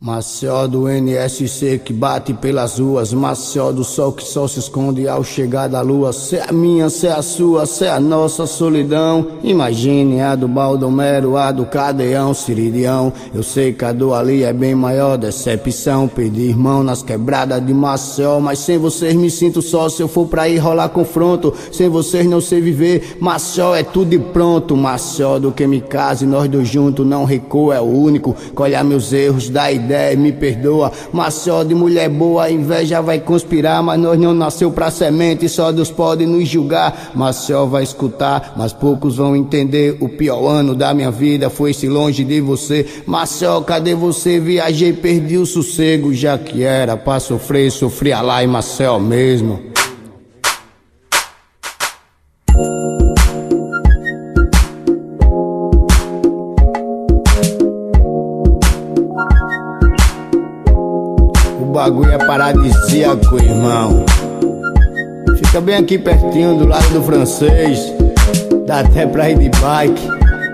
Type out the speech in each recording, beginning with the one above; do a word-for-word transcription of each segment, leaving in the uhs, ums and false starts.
Maceió do N S C que bate pelas ruas, Maceió do sol que só se esconde ao chegar da lua. Cê é a minha, cê é a sua, cê é a nossa solidão. Imagine a do Baldomero, a do Cadeão, Siridião. Eu sei que a do ali é bem maior, decepção. Perdi irmão nas quebradas de Maceió, mas sem vocês me sinto só. Se eu for pra ir rolar confronto, sem vocês não sei viver. Maceió é tudo e pronto, Maceió do que me case, nós dois juntos, não recuo, é o único que olha meus erros, dá ideia e me perdoa. Maceió de mulher boa, a inveja vai conspirar, mas nós não nasceu pra semente, só Deus pode nos julgar. Maceió vai escutar, mas poucos vão entender. O pior ano da minha vida foi-se longe de você. Maceió, cadê você? Viajei, perdi o sossego, já que era pra sofrer, sofria lá em Maceió mesmo. O bagulho é paradisíaco, irmão. Fica bem aqui pertinho, do lado do Francês. Dá até pra ir de bike.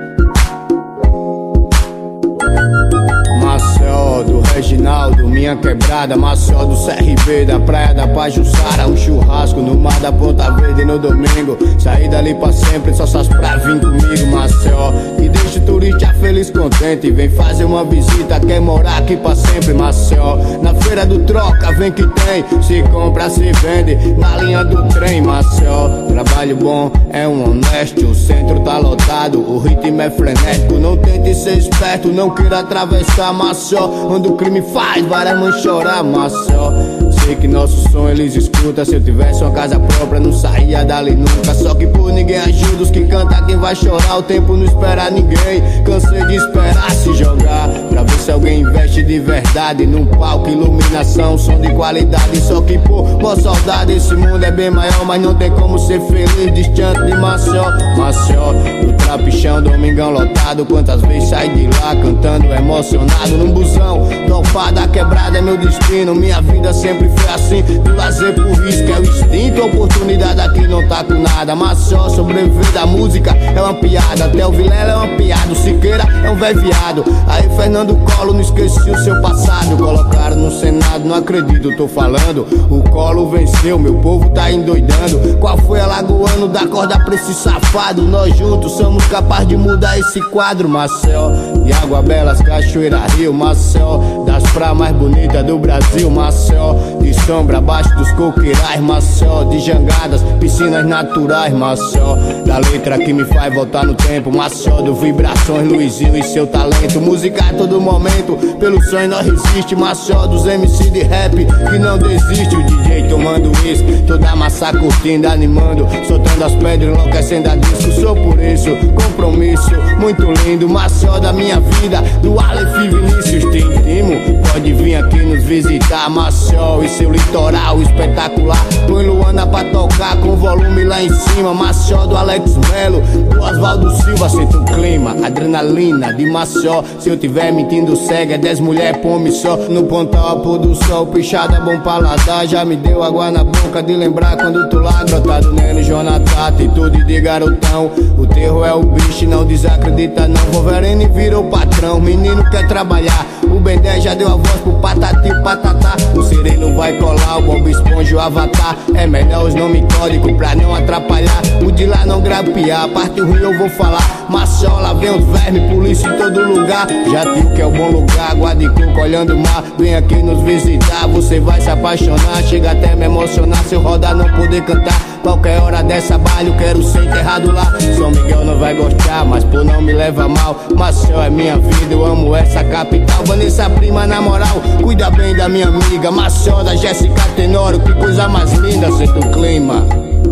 Maceió do Reginaldo, minha quebrada. Maceió do C R B, da praia da Pajuçara. Um churrasco no mar da Ponta Verde no domingo. Saí dali pra sempre, só essas pra vir comigo. Maceió, que deixa o turista feliz, contente. Vem fazer uma visita, quer morar aqui pra sempre. Maceió, na feira do troca, vem que tem. Se compra, se vende, na linha do trem. Maceió, trabalho bom, é um honesto. O centro tá lotado, o ritmo é frenético. Não tente ser esperto, não queira atravessar Maceió, onde o crime faz várias mães chorar. Maceió, sei que nosso som eles escutam. Se eu tivesse uma casa própria, não saía dali nunca. Só que por ninguém ajuda os que canta, quem vai chorar. O tempo não espera ninguém, cansei de esperar se jogar, pra ver se alguém investe de verdade num palco, iluminação, som de qualidade. Só que por boa saudade, esse mundo é bem maior, mas não tem como ser feliz distante de Maceió. Maceió, do trapichão, domingão lotado. Quantas vezes saí de lá cantando emocionado num busão. Topada, quebrada é meu destino. Minha vida sempre foi assim, do lazer pro risco é o instinto. Oportunidade aqui não tá com nada. Maceió, sobreviver da música é uma piada. Até o Vilela é uma piada, o Siqueira é um véio viado. Aí Fernando Collor, não esqueci o seu passado. Colocaram no Senado, não acredito, tô falando. O Collor venceu, meu povo tá endoidando. Qual foi a Lagoano da corda pra esse safado? Nós juntos somos capazes de mudar esse quadro. Maceió, de Água Belas, Cachoeira, Rio. Maceió, das praias mais bonitas do Brasil. Maceió, de sombra abaixo dos coqueirais. Maceió, de jangadas, piscinas naturais. Maceió, da letra que me faz voltar no tempo. Maceió, do vibrações, Luizinho e seu talento. Música a todo momento, pelo sonho nós resiste. Maceió, dos M C de rap que não desiste. O D J tomando uísque, toda a massa curtindo, animando, soltando as pedras, enlouquecendo a disco. Sou por isso, compromisso muito lindo. Maceió da minha vida, do Aleph Vinícius Tintimo. Pode vir aqui nos visitar. Maceió e seu litoral espetacular. Põe Luana pra tocar com volume lá em cima. Maceió do Alex Melo, do Oswaldo Silva. Sinto o clima, adrenalina de Maceió. Se eu tiver mentindo cega, é dez mulher pome só. No pontal pôr do sol, pichada bom paladar. Já me deu água na boca de lembrar quando tu lá grotado nele, Jonathan, atitude de garotão. O terror é o bicho, não desacredita não. Wolverine virou patrão, menino quer trabalhar. O Ben dez já deu a voz pro Patati e Patatá. O Sereno vai colar, o Bob Esponja, o Avatar. É melhor os nomes códigos pra não atrapalhar. O de lá não grapear, a parte ruim eu vou falar. Maceió, lá vem os vermes, polícia em todo lugar. Já viu que é o bom lugar, água de coco olhando o mar. Vem aqui nos visitar, você vai se apaixonar. Chega até me emocionar se eu rodar não poder cantar. Qualquer hora dessa baile eu quero ser enterrado lá. São Miguel não vai gostar, mas por não me leva mal. Maceió é minha vida, eu amo essa capital. Vanessa prima na moral, cuida bem da minha amiga. Maceió da Jéssica Tenório, que coisa mais linda. Sinto o clima,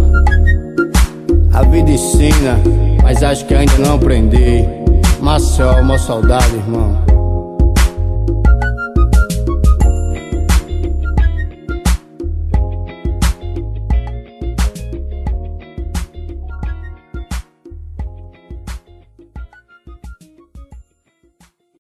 a vida ensina, mas acho que ainda não aprendi. Maceió, uma saudade, irmão.